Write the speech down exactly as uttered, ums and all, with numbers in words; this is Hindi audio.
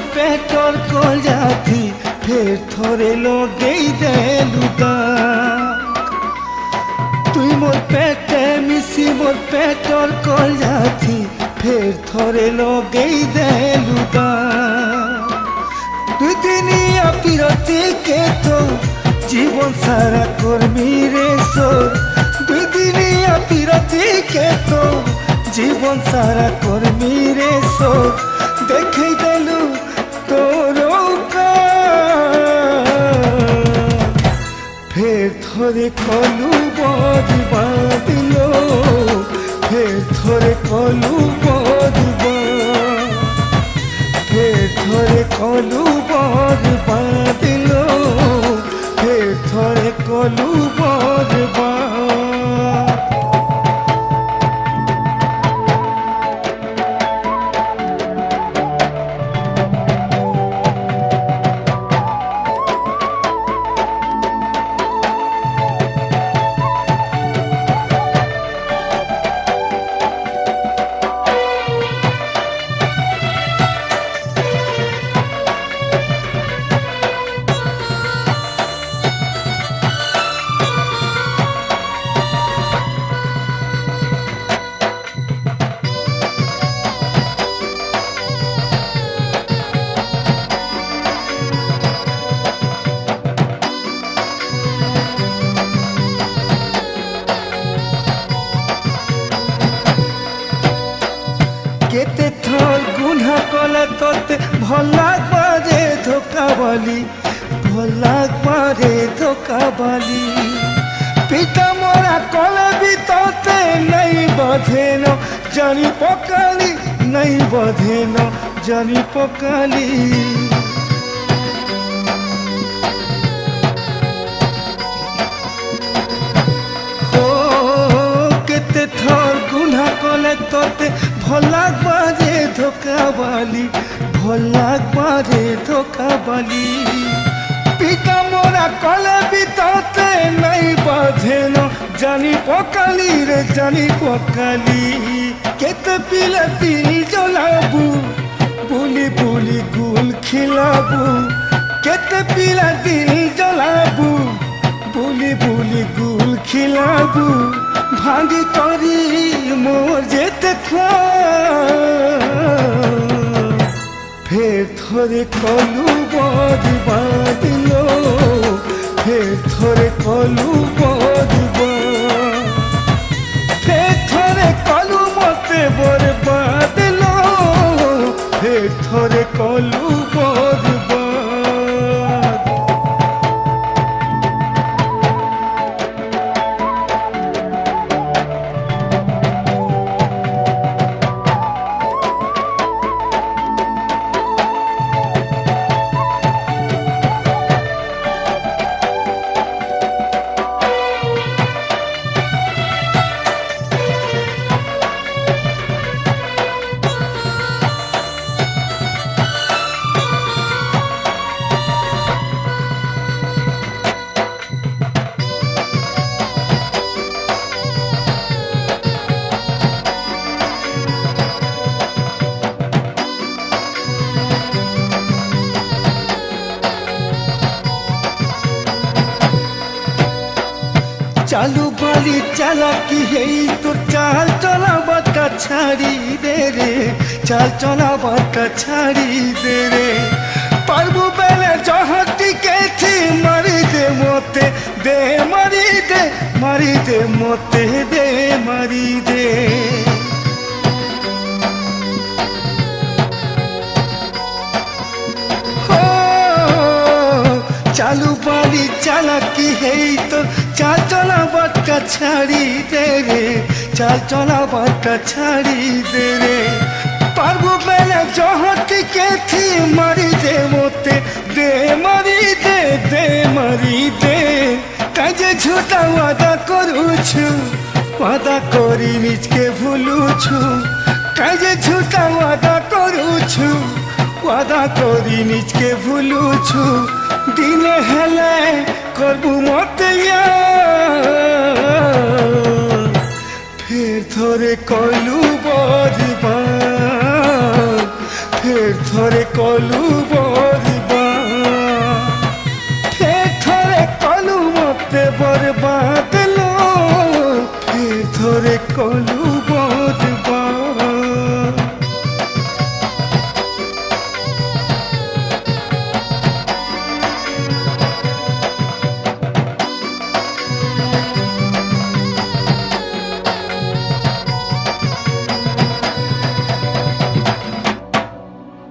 पेटर कल जाती फेर थोड़े लगे देलु दाग तुई मोर पेटे मिसी मोर पेटर कल जाती फेर थोड़े लगे देलु दाग दुई दिनिया पिरती के तो जीवन सारा कर्मी रे सोर दुई दिनिया पिरती के तो जीवन सारा कर्मी रे सोर देखे देलु तोर फेर थोड़े कलु बजबा दिलो फेर थोड़े कलु बजबा फेर थोड़े कलु बजबा दिलो फेर थोड़े कलु बजबा केते थर गुना कले तोते भला बारे धोखा बाली भला बारे धोखा बाली पिता मोरा कले भी तोते नहीं बधे न जानी पकाली नहीं बधे न जानी पकाली केते थर गुना कले तोते भला बारे धोखा बाली भला बारे धोखा बाली पिता मोरा कले भी तोते नहीं बधे न जानी पकाली रे जानी पकाली केते पिले तिल जलाबू बुली बुली गुल खिलाबू केते पिले तिल जलाबू बुली बुली गुल खिलाबू भांगी करी मोर जेते फेर थोड़े कलु बजबा दिलो फेर थोड़े कलु बजबा फेर थोड़े कलु मते बरबा दिलो फेर थोड़े कलु बजबा चालू बाली चालाकी है तो चाल चला बाटा छाड़ी दे रे चाल चला बाटा छाड़ी दे रे पारबू बेले जहती के थी मारी दे मोते दे मारी दे मारी दे मोते दे मारी दे चालू बाली चालाकी है तो चाल चला बाटा छाड़ी दे रे चाल चला बाटा छाड़ी दे रे पारबू बेले जहती के थी मारी दे मोते दे मारी दे दे मारी दे काजे झूठा वादा करू छु वादा करी निजके भूलू छु काजे झूठा वादा करू छु वादा करी निजके भूलू छु दिने हेले करबू मते फेर थोड़े कलु बजबा फेर थोड़े कलु କଲୁ ବରବା ଫେର ଥରେ କଲୁ ମତେ ବରବା